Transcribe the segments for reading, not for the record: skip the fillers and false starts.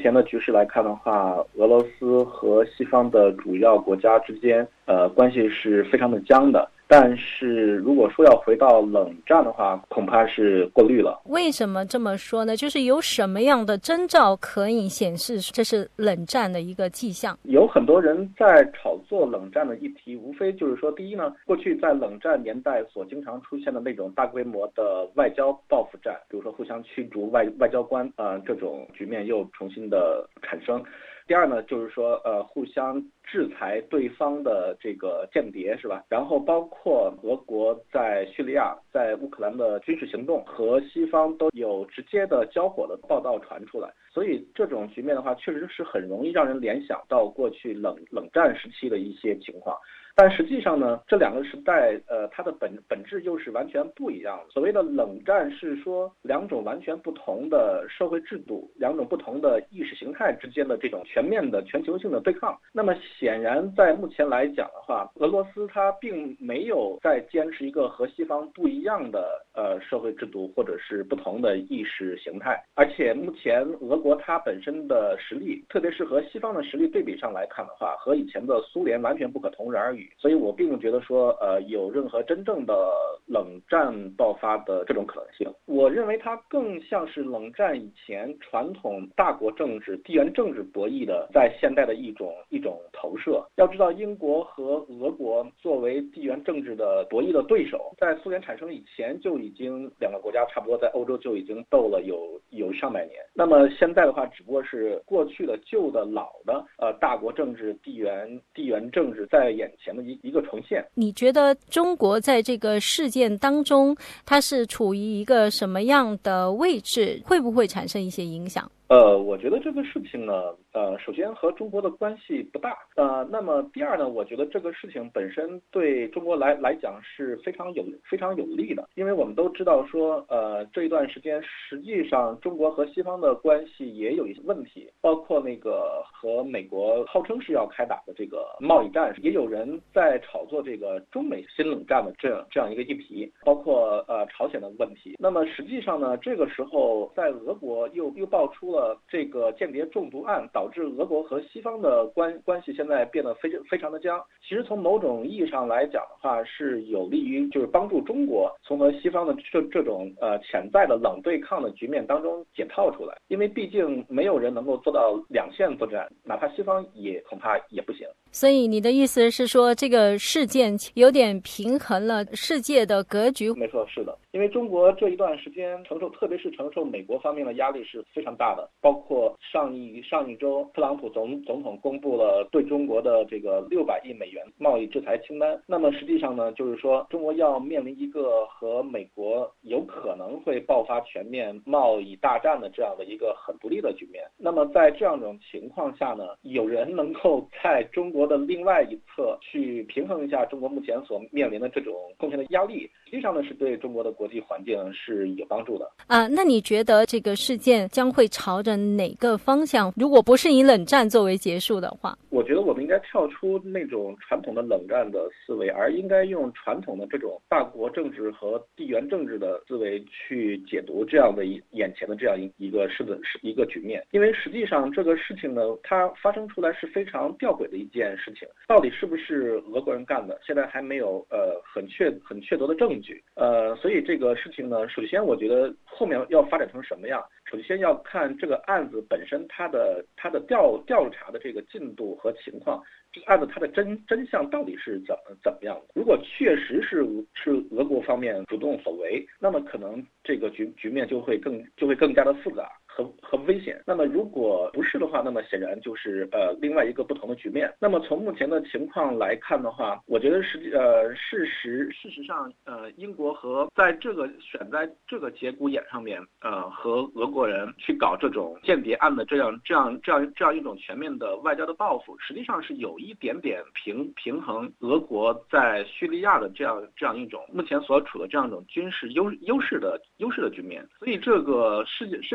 前的局势来看的话，俄罗斯和西方的主要国家之间，关系是非常的僵的。但是如果说要回到冷战的话，恐怕是过虑了。 为什么这么说呢？就是有什么样的征兆可以显示这是冷战的一个迹象？ 有很多人在炒作冷战的议题，无非就是说，第一呢，过去在冷战年代所经常出现的那种大规模的外交报复战，比如说互相驱逐外交官，这种局面又重新的产生。第二呢，就是说互相制裁对方的这个间谍，是吧？然后包括俄国在叙利亚、在乌克兰的军事行动和西方都有直接的交火的报道传出来，所以这种局面的话，确实是很容易让人联想到过去冷战时期的一些情况。但实际上呢，这两个时代，它的本质又是完全不一样的。所谓的冷战是说两种完全不同的社会制度、两种不同的意识形态之间的这种全面的全球性的对抗。那么显然，在目前来讲的话，俄罗斯它并没有在坚持一个和西方不一样的社会制度或者是不同的意识形态，而且目前俄国它本身的实力，特别是和西方的实力对比上来看的话，和以前的苏联完全不可同日而语。所以我并不觉得说有任何真正的冷战爆发的这种可能性。我认为它更像是冷战以前传统大国政治、地缘政治博弈的在现代的一种投射。要知道，英国和俄国作为地缘政治的博弈的对手，在苏联产生以前就已经两个国家差不多在欧洲就已经斗了有上百年。那么现在的话，只不过是过去的旧的老的大国政治、地缘政治在眼前的一个重现。 你觉得中国在这个事件当中，它是处于一个什么样的位置？会不会产生一些影响？ 我觉得这个事情呢，首先和中国的关系不大，那么第二呢，我觉得这个事情本身对中国来讲是非常有利的，因为我们都知道说，这一段时间实际上中国和西方的关系也有一些问题，包括那个和美国号称是要开打的这个贸易战，也有人在炒作这个中美新冷战的这样一个议题，包括朝鲜的问题。那么实际上呢，这个时候在俄国又爆出了这个间谍中毒案，导致俄国和西方的关系现在变得非常的僵。其实从某种意义上来讲的话，是有利于就是帮助中国从和西方的这种潜在的冷对抗的局面当中解套出来，因为毕竟没有人能够做到两线作战，哪怕西方也恐怕也不行。 所以你的意思是说，这个事件有点平衡了世界的格局？ 没错，是的，因为中国这一段时间特别是承受美国方面的压力是非常大的，包括上一周，特朗普总统公布了对中国的这个600亿美元贸易制裁清单。那么实际上呢，就是说中国要面临一个和美国有可能会爆发全面贸易大战的这样的一个很不利的局面。那么在这样一种情况下呢，有人能够在中国的另外一侧去平衡一下中国目前所面临的这种贡献的压力，实际上呢是对中国的国际环境是有帮助的。 那你觉得这个事件将会朝着哪个方向？如果不是以冷战作为结束的话， 我觉得我们应该跳出那种传统的冷战的思维，而应该用传统的这种大国政治和地缘政治的思维去解读这样的眼前的这样一个局面。因为实际上这个事情呢，它发生出来是非常吊诡的一件事情，到底是不是俄国人干的，现在还没有很确凿的证据。所以这个事情呢，首先我觉得后面要发展成什么样，首先要看这个案子本身它的调查的这个进度和情况，这个案子它的真相到底是怎么样的。如果确实是俄国方面主动所为，那么可能这个局面就会更加的复杂和危险。那么如果不是的话，那么显然就是另外一个不同的局面。那么从目前的情况来看的话，我觉得事实上英国和选在这个节骨眼上面和俄国人去搞这种间谍案的这样一种全面的外交的报复，实际上是有一点点平衡俄国在叙利亚的这样一种目前所处的这样一种军事优势的局面。所以这个事情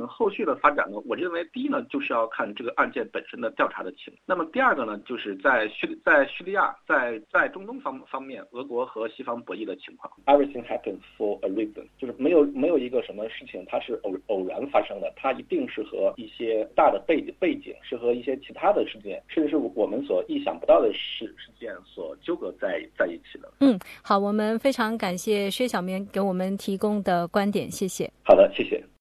后续的发展呢，我认为第一呢，就是要看这个案件本身的调查的情况。那么第二个呢，就是在叙利亚，在中东方面，俄国和西方博弈的情况。Everything happens for a reason， 就是没有一个什么事情它是偶然发生的，它一定是和一些大的背景，是和一些其他的事件，甚至是我们所意想不到的事件所纠葛在一起的。 好，我们非常感谢薛晓明给我们提供的观点，谢谢。 好的，谢谢。